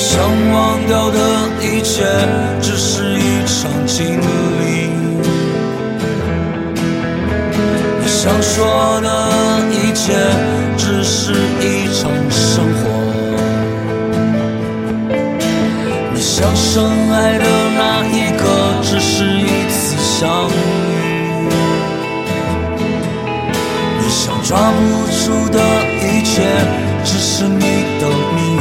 想忘掉的一切只是一场经历，你想说的一切只是一场生活，你想深爱的那一刻只是一次相遇，你想抓不住的一切只是你的谜。